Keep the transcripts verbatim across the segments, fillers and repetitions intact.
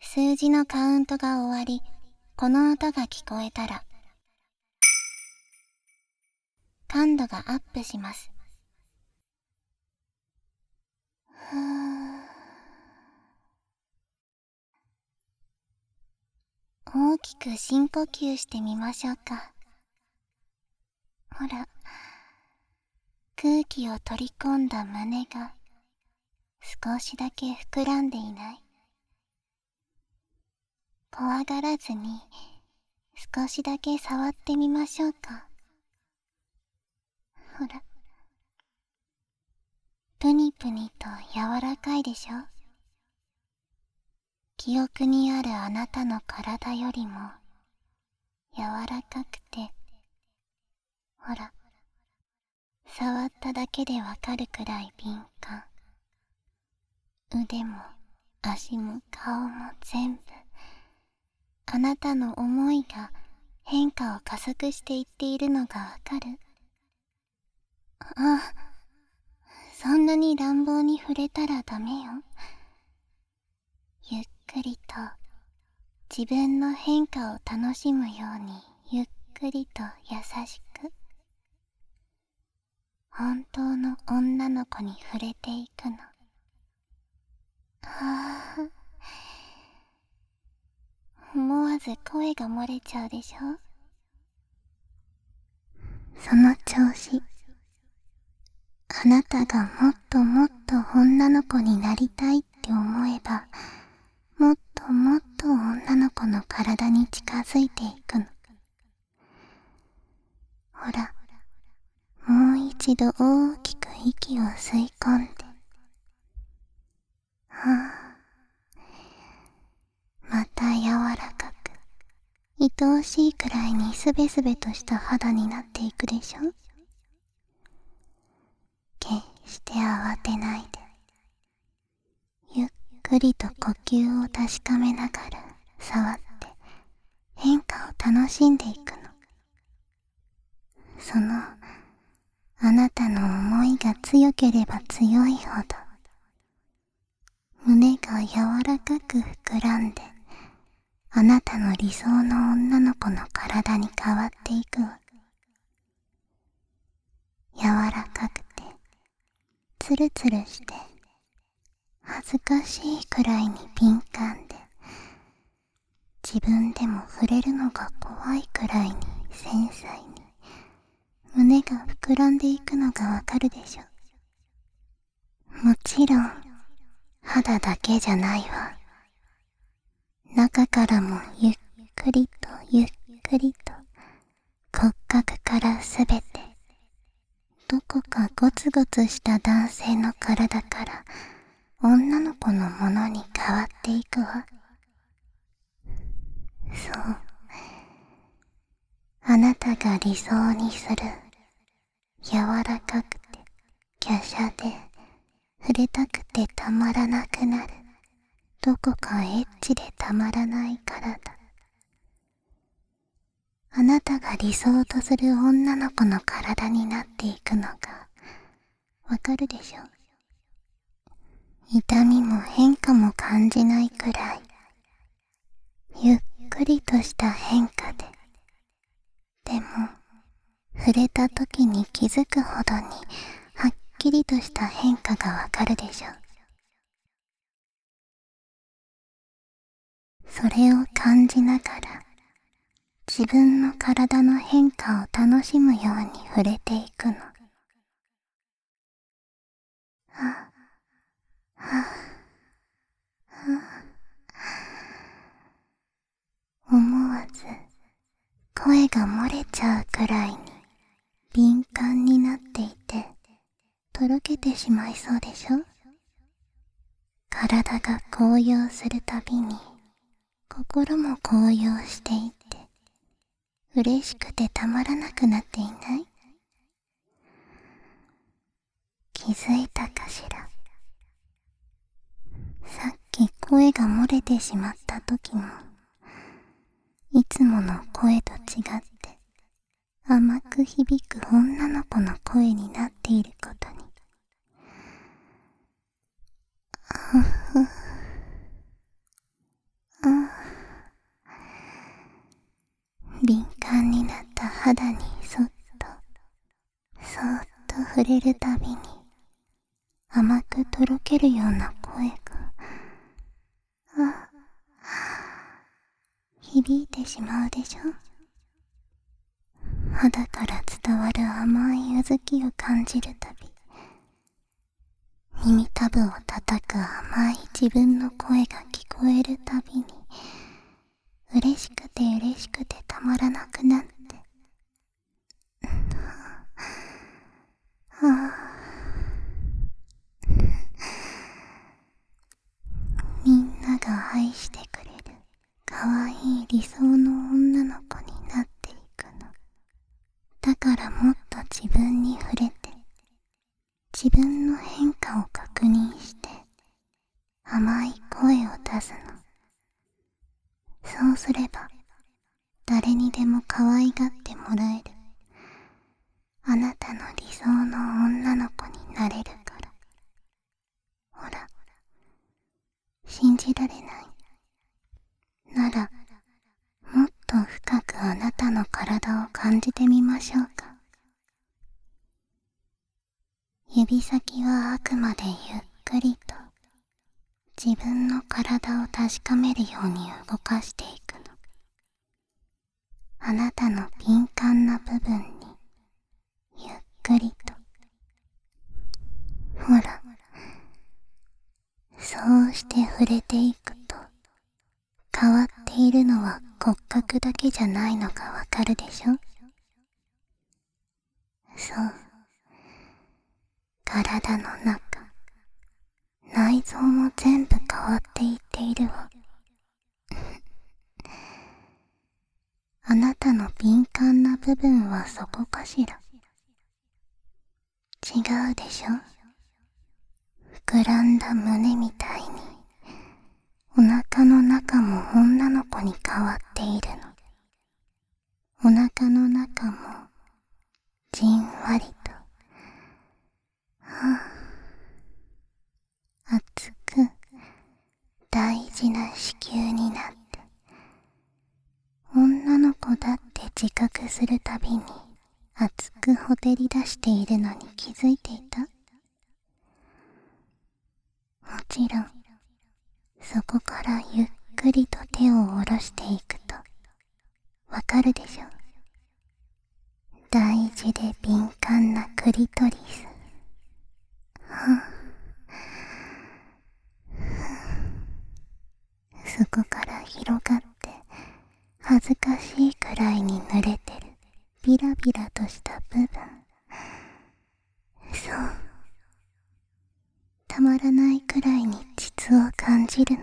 数字のカウントが終わり、この音が聞こえたら、感度がアップします。ふー。大きく深呼吸してみましょうか。ほら、空気を取り込んだ胸が少しだけ膨らんでいない？怖がらずに少しだけ触ってみましょうか。ほら、プニプニと柔らかいでしょ。記憶にあるあなたの体よりも柔らかくて、ほら、触っただけでわかるくらい敏感。腕も足も顔も全部、あなたの思いが変化を加速していっているのがわかる。あ、そんなに乱暴に触れたらダメよ。ゆっくりと自分の変化を楽しむようにゆっくりと優しく、本当の女の子に触れていくの。ああ、思わず声が漏れちゃうでしょ。その調子、あなたがもっともっと女の子になりたいって思えば、もっともっと女の子の体に近づいていくの。ほら、もう一度大きく息を吸い込んで、はあ、また柔らかく、愛おしいくらいにすべすべとした肌になっていくでしょ。決して慌てないで、ゆっくりと呼吸を確かめながら触って変化を楽しんでいくの。そのあなたの思いが強ければ強いほど、胸が柔らかく膨らんで、あなたの理想の女の子の体に変わっていくわ。柔らかくてツルツルして、恥ずかしいくらいに敏感で、自分でも触れるのが怖いくらいに繊細に胸が膨らんでいくのがわかるでしょ。もちろん肌だけじゃないわ。中からもゆっくりとゆっくりと、骨格からすべて、どこかゴツゴツした男性の体から女の子のものに変わっていくわ。そう、あなたが理想にする柔らかくて華奢で触れたくてたまらなくなる、どこかエッチでたまらない体。あなたが理想とする女の子の体になっていくのがわかるでしょ。痛みも変化も感じないくらい、ゆっくりとした変化で、でも触れた時に気づくほどにはっきりとした変化がわかるでしょ。それを感じながら、自分の体の変化を楽しむように触れていくの。あ、あ、あ、思わず声が漏れちゃうくらいに敏感になっていて、とろけてしまいそうでしょ。体が高揚するたびに心も高揚していって、嬉しくてたまらなくなっていない？気づいたかしら。さっき声が漏れてしまった時も、いつもの声と違って甘く響く女の子の声になっていることに、あふ、あ肌にそっとそーっと触れるたびに甘くとろけるような声があ響いてしまうでしょ。肌から伝わる甘いうずきを感じるたび、耳たぶを叩く甘い自分の声が聞こえるたびに嬉しくて嬉しくてたまらなくなって、はあ、みんなが愛してくれるかわいい理想の女の子になっていくの。だからもっと自分に触れて自分の変化を確認して甘い声を出すの。そうすれば誰にでも可愛がってもらえるあなたの理想の女の子になれるから。ほら、信じられないならもっと深くあなたの体を感じてみましょうか。指先はあくまでゆっくりと自分の体を確かめるように動かしていくの。あなたの敏感な部分にゆっくりと。ほら、そうして触れていくと変わっているのは骨格だけじゃないのがわかるでしょ。そう、体の中、内臓も全部変わっていっているわ。あなたの敏感な部分はそこかしら。違うでしょ。膨らんだ胸みたいにお腹の中も女の子に変わっているの。お腹の中もじんわりと、はあ、熱く大事な子宮になって、女の子だって自覚するたびに熱くほてり出しているのに気づいていた？もちろんそこからゆっくりと手を下ろしていくとわかるでしょ。大事で敏感なクリトリス。はあ、そこから広がって恥ずかしいくらいに濡れてるビラビラとした部分。そう、たまらないくらいに膣を感じるの。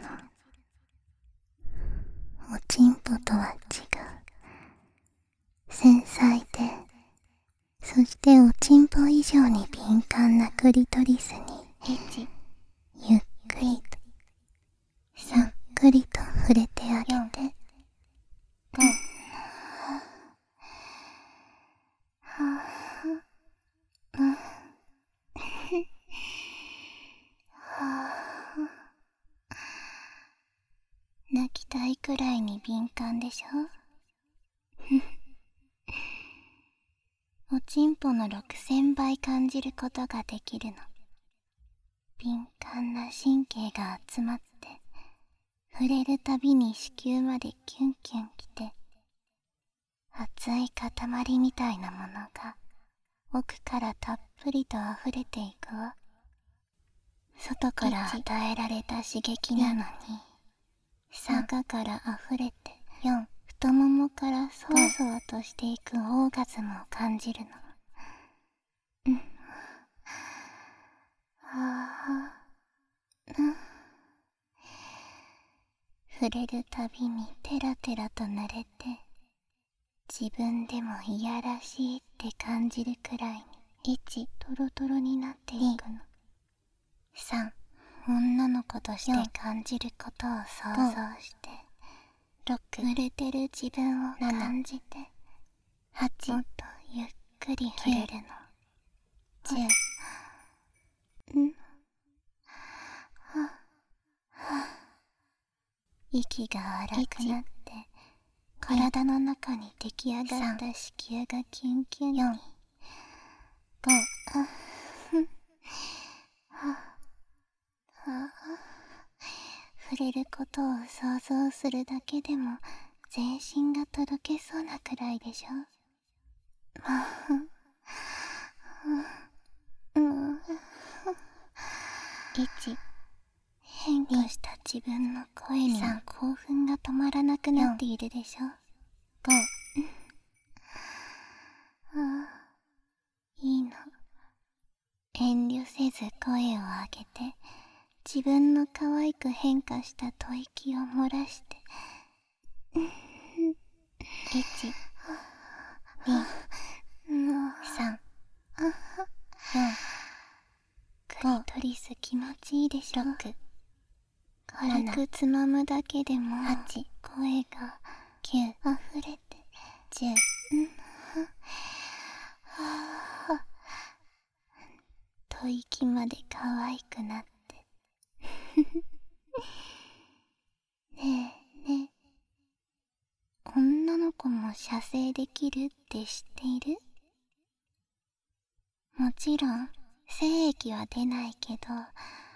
おちんぽとは違う繊細で、そしておちんぽ以上に敏感なクリトリスにいちゆっくりとさっくりと触れてあげて。ごはぁ、うん、はぁ、泣きたいくらいに敏感でしょ。おちんぽのろくせんばい感じることができるの。敏感な神経が集まって触れるたびに子宮までキュンキュンきて、熱い塊みたいなものが奥からたっぷりと溢れていくわ。外から与えられた刺激なのに中から溢れて、よん太ももからそわそわとしていくオーガズムを感じるの。うん、はあ、うん、触れるたびにテラテラと濡れて自分でもいやらしいって感じるくらいにいちトロトロになっていくの。さん女の子として感じることを想像して、ろく濡れてる自分を感じて、はちもっとゆっくり触れるの。じゅうんはは息が荒くなって体の中に出来上がった子宮がキュンキュンに。ご、あ、ふん、は、は、触れることを想像するだけでも全身がとろけそうなくらいでしょ。いち、変化した自分の声に興奮が止まらなくなっているでしょ。ご、あ、いいの。遠慮せず声を上げて、自分の可愛く変化した吐息を漏らして。いち、に、さん、よん、クリトリス気持ちいいでしょ。ろく、軽くつまむだけでもはち、声がきゅう、溢れてじゅう、吐息まで可愛くなってねえねえ、女の子も射精できるって知っている？もちろん精液は出ないけど、もう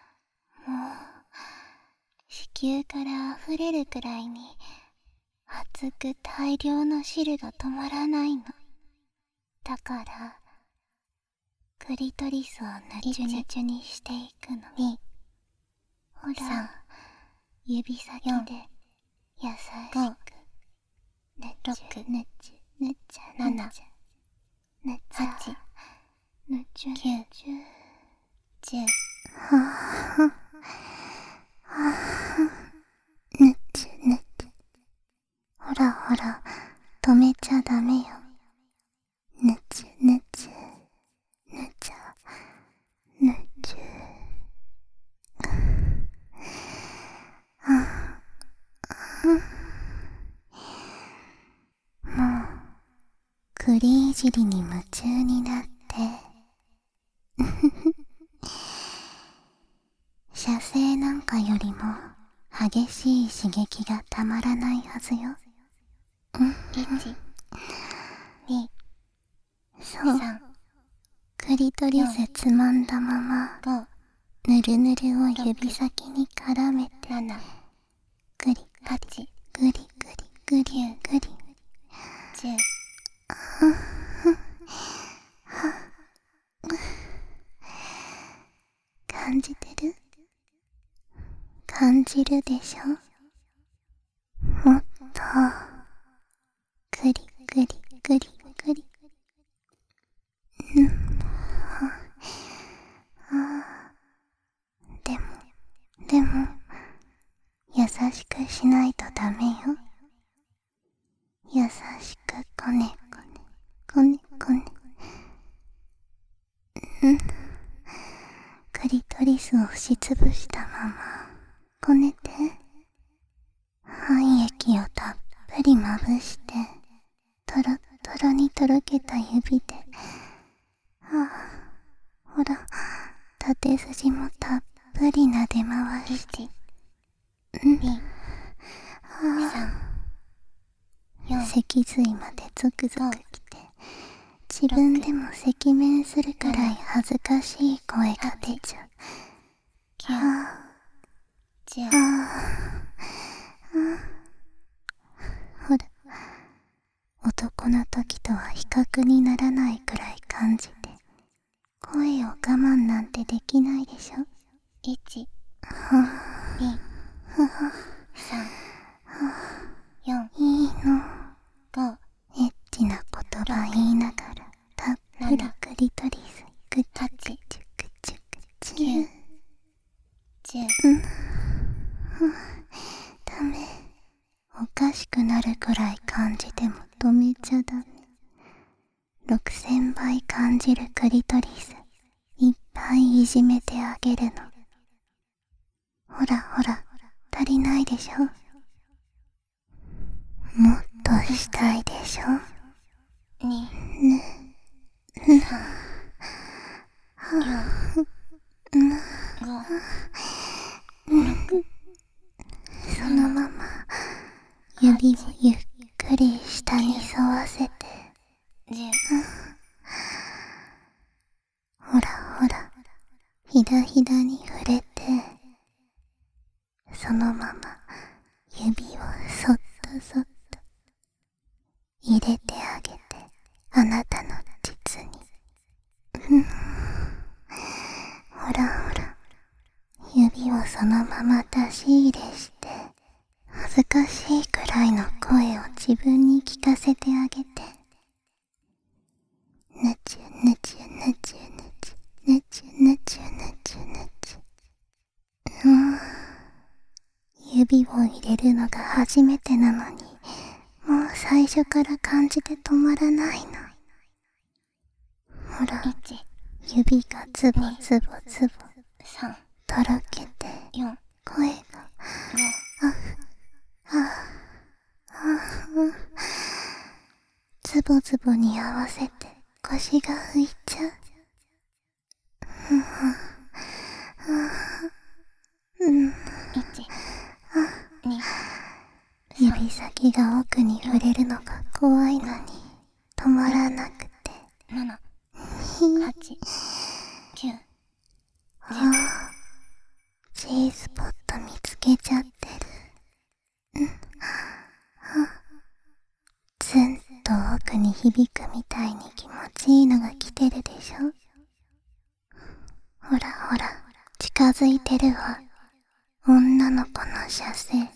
子宮から溢れるくらいに熱く大量の汁が止まらないの。だからクリトリスをヌチュヌチュにしていくの。に、ほら、指先で優しくぬちゅぬちゅぬちゃぬちゃぬちゃはち、ぬちゅぬちゅじゅう、はぁはぁぬちゅぬちゅ。ほらほら、止めちゃダメよ。ぬちゅぬちゅぬちゃぬちゅ。ああ、もうクリいじりに夢中になって射精なんかよりも激しい刺激がたまらないはずよ。いち、に、そう、クリトリスつまんだままぬるぬるを指先に絡めてグリはち、グリグリグリグリじゅう、感じてる？感じるでしょ？もっとグリグリグリグリ。うん、あー、でもでも優しくしないとダメよ。優しくこねこねこねこね。うん、クリトリスを押しつぶしたままこねて、半液をたっぷりまぶして、とろっとろにとろけた指で、ああ、ほら、縦筋もたっぷりなで回して、うん、に、さん、よん、脊髄までゾクゾクきて、自分でも赤面するくらい恥ずかしい声が出ちゃう。きゅう、じゅう、ほら、男の時とは比較にならないくらい感じて、声を我慢なんてできないでしょ。いち、に、さん、よん、いいの。ご、エッチな言葉言いながらたっぷりクリトリスグチュグチュグチュグチュ。きゅう、じゅう、うん、ダメ。おかしくなるくらい感じても止めちゃダメ。ろくせんばい感じるクリトリスいっぱいいじめてあげるの。ほらほら、足りないでしょ。もっとしたいでしょ。に、さん、よん、ご、ろく。そのまま指をゆっくりり下に沿わせて、 じゅう、 ほらほら、ひだひだに触れて、そのまま指をそっとそっと入れてあげて、あなたの膣に。ほらほら、指をそのまま出し入れして、恥ずかしいくらいの声を自分に聞かせてあげて、ぬちゅぬちゅぬちゅぬちゅぬちゅぬちゅぬちゅぬちゅ。うん、指を入れるのが初めてなのに、もう最初から感じて止まらないの。ほら、指がズボズボズボさん、 とろけて、 よん、 声があふああズボズボに合わせて腰が浮いちゃう。うん、 いち、に、 指先が奥に触れるのが怖いのに止まらなくて、 なな、はち、きゅう、 ああ、G スポット見つけちゃってる。うん、あ、ずんと奥に響くみたいに気持ちいいのが来てるでしょ。ほらほら、近づいてるわ。女の子の射精。うん、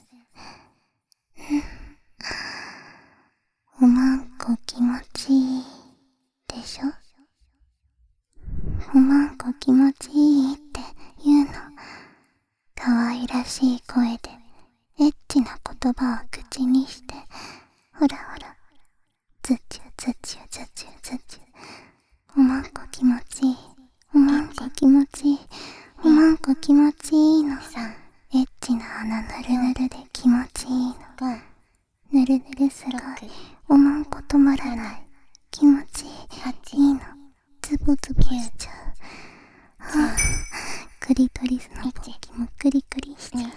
おまんこ気持ちいいでしょ。おまんこ気持ちいいって言うの。可愛らしい声でエッチな言葉を口にして、ほらほら、ズチュズチュズチュズチュ。おまんこ気持ちいい、おまんこ気持ちいい、おまんこ気持ちいいの。エッチな穴ぬるぬるで気持ちいいの。ぬるぬるすごい、おまんこ止まらない、気持ちいい、いいの。ズボズボしちゃう。はあ、クリトリスのポッキもクリクリしちゃう。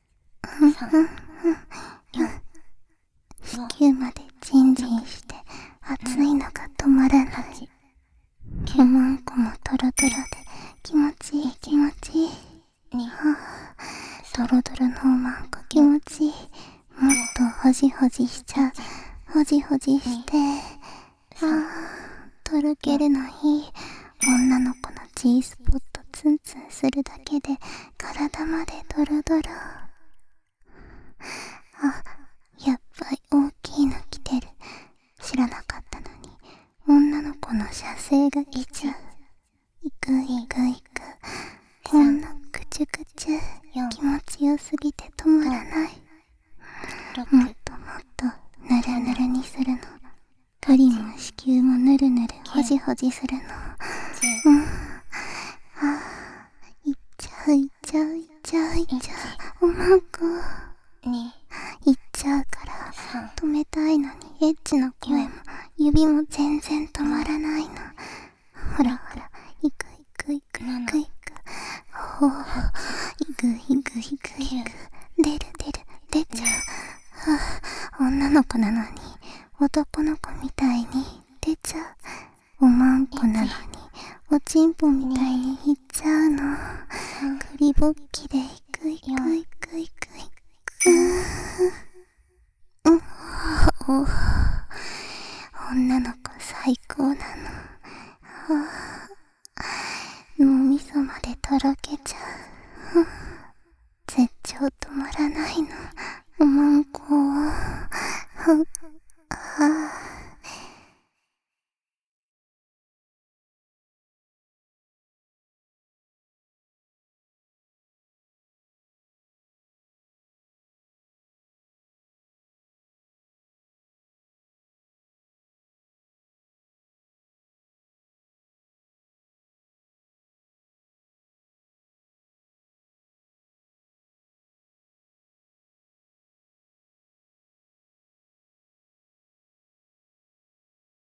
子宮までジンジンして熱いのが止まらない。おまんこもトロトロで気持ちいい気持ちいい。はあ、ドロドロのおまんこ気持ちいい。もっとほじほじしちゃう。ほじほじして、ああ、とろけるのいい。女の子の G スポットツンツンするだけで体までドロドロ。あ、やっぱり大きいの来てる。知らなかったのに女の子の射精が来ちゃう。いくいくいく、こんなくちゅくちゅ、気持ちよすぎて止まらない。もっともっとぬるぬるにするの。針も子宮もぬるぬるほじほじするの。うん、ああ、いっちゃういっちゃういっちゃういっちゃう、おまんこいっちゃうから止めたいのに、エッチな声も指も全然止まらないの。ほらほら、いくいくいくいくいく、ほうほう、いくいくいくいく、出る出る出ちゃう。はあ、女の子なのに男の子みたいに出ちゃう。おまんこなのにおちんぽみたいにいっちゃうの。くりぼっきでいくいくいくいくいく。うん、お、女の子最高なの。はあ、脳みそまでとろけちゃう。絶頂止まらないの。おまん